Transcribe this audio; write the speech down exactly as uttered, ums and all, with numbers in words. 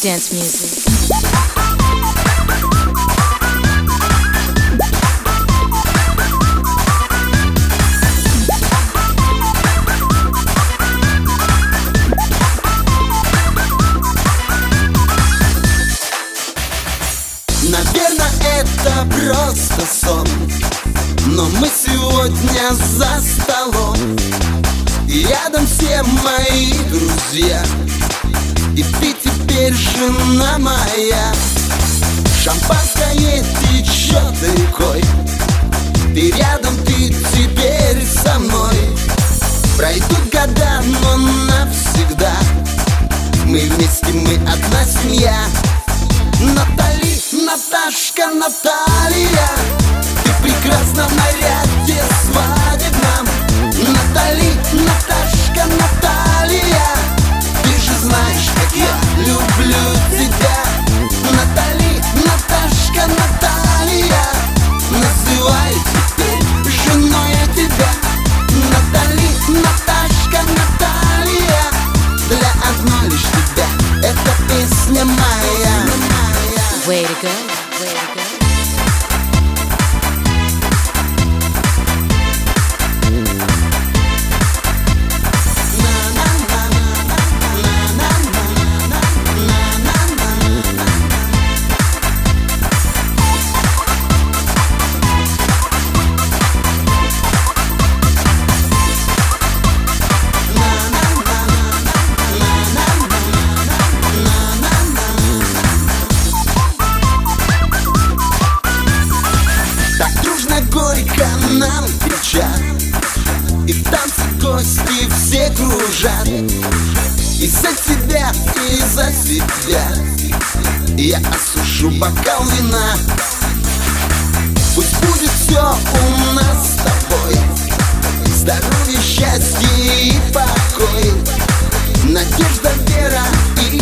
dance music. Наверное, это просто сон, но мы сегодня за столом, и рядом все мои друзья, и ты теперь жена моя. Шампанское течет рекой, ты рядом, ты теперь со мной. Пройдут года, но навсегда мы вместе, мы одна семья. Натали, Наташка, Наталья, ты прекрасна в наряде свадебном. Натали, Наташка, Наталья, ты же знаешь, как я люблю тебя. Натали, Наташка, Наталья, называю теперь женой я тебя. Натали, Наташка, Наталья, для одной лишь тебя эта песня моя. Way to go, way to go. Горько нам кричат, и в танце гости все кружат. И за тебя, и за себя я осушу бокал вина. Пусть будет все у нас с тобой, здоровье, счастье и покой, надежда, вера и